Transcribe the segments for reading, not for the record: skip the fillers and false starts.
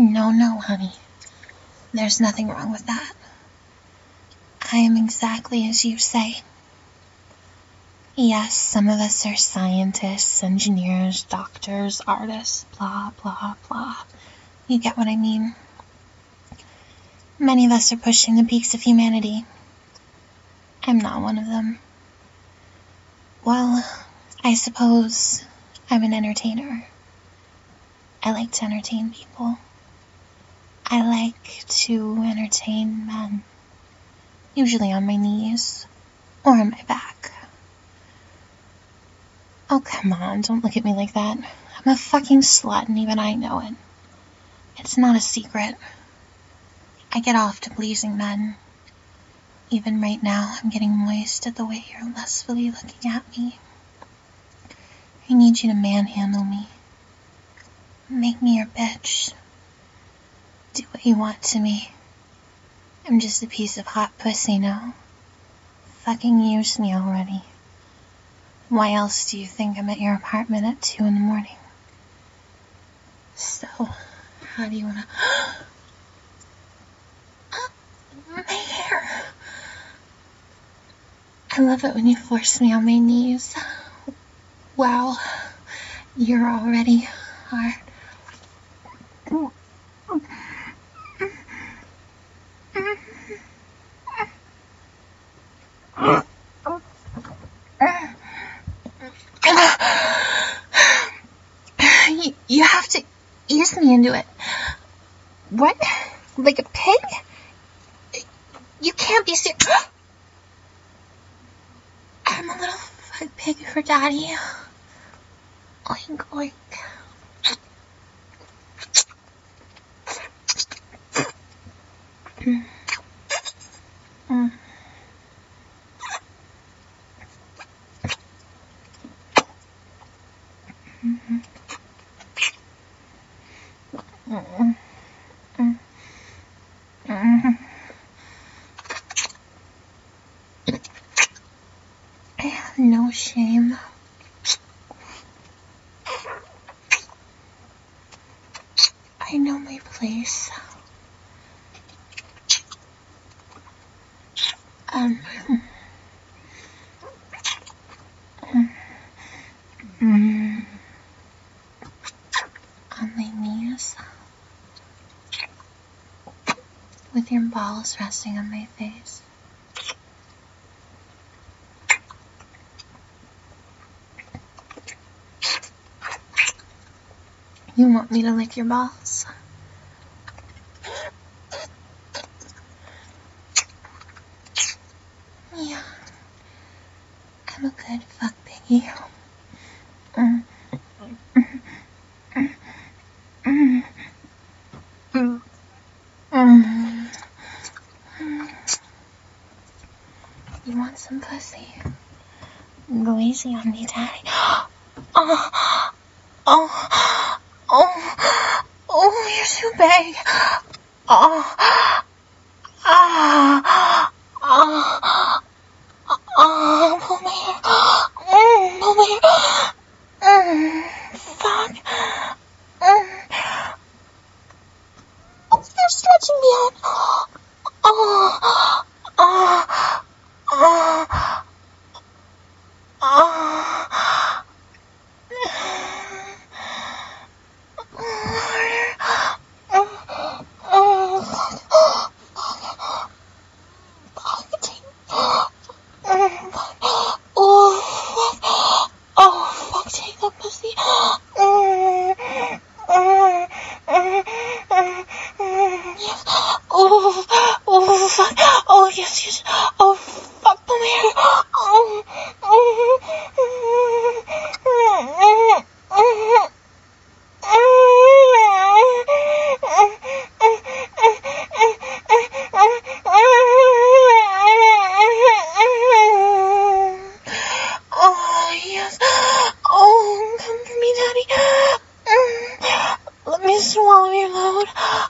No, honey. There's nothing wrong with that. I am exactly as you say. Yes, some of us are scientists, engineers, doctors, artists, blah, blah, blah. You get what I mean? Many of us are pushing the peaks of humanity. I'm not one of them. Well, I suppose I'm an entertainer. I like to entertain people. I like to entertain men. Usually on my knees or on my back. Oh, come on, don't look at me like that. I'm a fucking slut and even I know it. It's not a secret. I get off to pleasing men. Even right now, I'm getting moist at the way you're lustfully looking at me. I need you to manhandle me. Make me your bitch. Do what you want to me. I'm just a piece of hot pussy now. Fucking use me already. Why else do you think I'm at your apartment at 2 in the morning? So, how do you wanna... My hair. I love it when you force me on my knees. Wow, you're already hard. You have to ease me into it. What? Like a pig? You can't be serious. I'm a little fuck pig for daddy. Oink, oink. I have no shame. I know my place. On my knees. With your balls resting on my face. You want me to lick your balls? Yeah. I'm a good fuck piggy. You want some pussy? Go easy on me, daddy. Oh, you're too big. Pull my hair. Pull my hair. Fuck. Oh, you're stretching me out. Take that pussy. Yes. Oh, fuck. Oh, yes. Oh, fuck, pull my hair. Oh, yes. Oh, come for me, daddy. Let me swallow your load.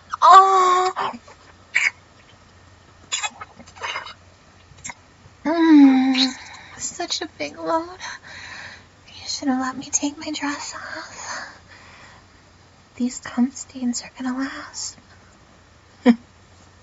Such a big load. You should have let me take my dress off. The only thing I can think of is, these cum stains are gonna last.